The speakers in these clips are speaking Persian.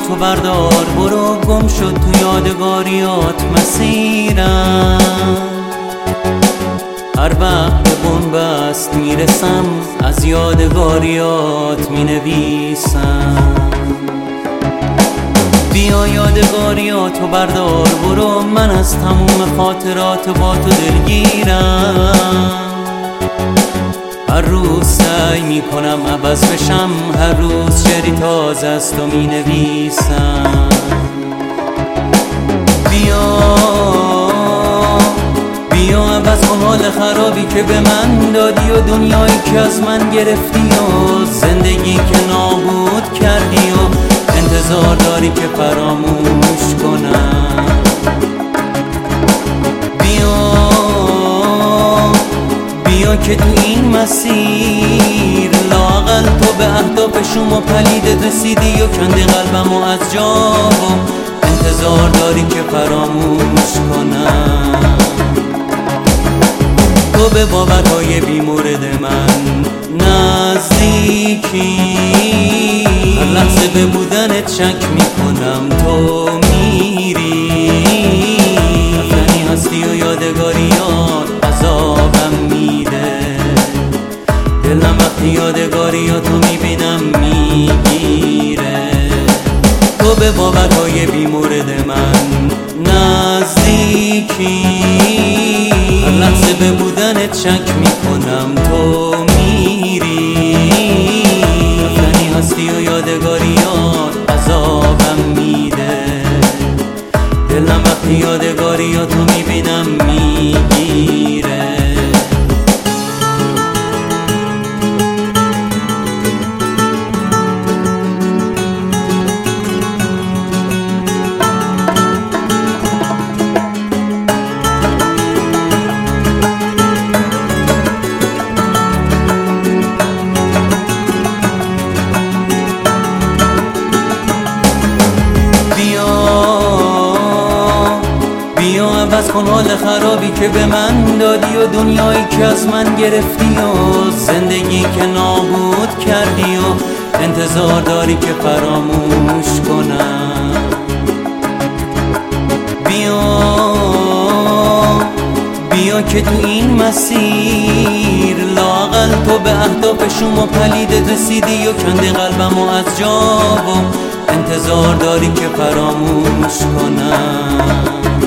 یادگاریاتو بردار، برو گم شد تو یادگاریات مسیرم. هر وقت به بنبست میرسم از یادگاریات مینویسم. بیا یادگاریاتو بردار، برو من از تموم خاطرات با تو دلگیرم. هر روز سعی میکنم عوض بشم، هر روز شعری تازه از تو مینویسم. بیا عوض کن حال خرابی که به من دادی و دنیایی که از من گرفتی و زندگی که نابود کردی و انتظار داری که فراموش کنم. بیا که تو این مسیر لااقل تو به اهداف شما پلیدت رسیدی و کندی قلبمو از جا و انتظار داری که فراموش کنم. تو به باورهای بیمورد من نزدیکی، هر لحظه به بودنت شک میکنم تو میری. رفتنی هستی و یادگاریات عذابم میده، دلم وقتی یادگاریاتو میبینم میگیره. تو به باورهای بیمورد من نزدیکی، هر لحظه به بودنت شک میکنم تو میری. رفتنی هستی و یادگاریات عذابم میده، دلم وقتی یادگاریاتو میبینم میگیره. بیا عوض کن حال خرابی که به من دادی و دنیایی که از من گرفتی و زندگی که نابود کردی و انتظار داری که فراموش کنم. بیا که تو این مسیر لااقل تو به اهداف شما پلیدت رسیدی و کندی قلبمو از جا و انتظار داری که فراموش کنم.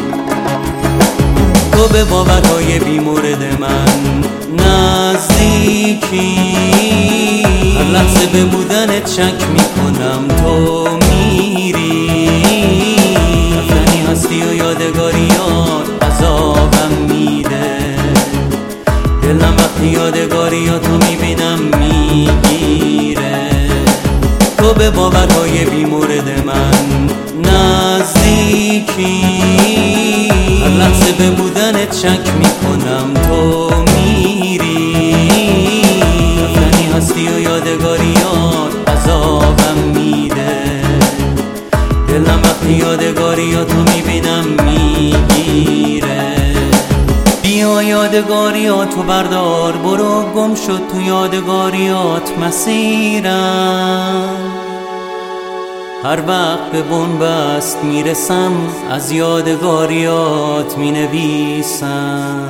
تو به باورهای بیمورد من نزدیکی، هر لحظه به بودنت شک میکنم تو میری. رفتنی هستی و یادگاریات عذابم میده، دلم وقتی یادگاریاتو میبینم میگیره. تو به باورهای بیمورد من نزدیکی، هر لحظه به بودنت شک میکنم تو میری. رفتنی هستی و یادگاریات عذابم میده، دلم وقتی یادگاریاتو میبینم میگیره. بیا یادگاریاتو بردار، برو گم شد تو یادگاریات مسیرم. هر وقت به بنبست میرسم از یادگاریات مینویسم.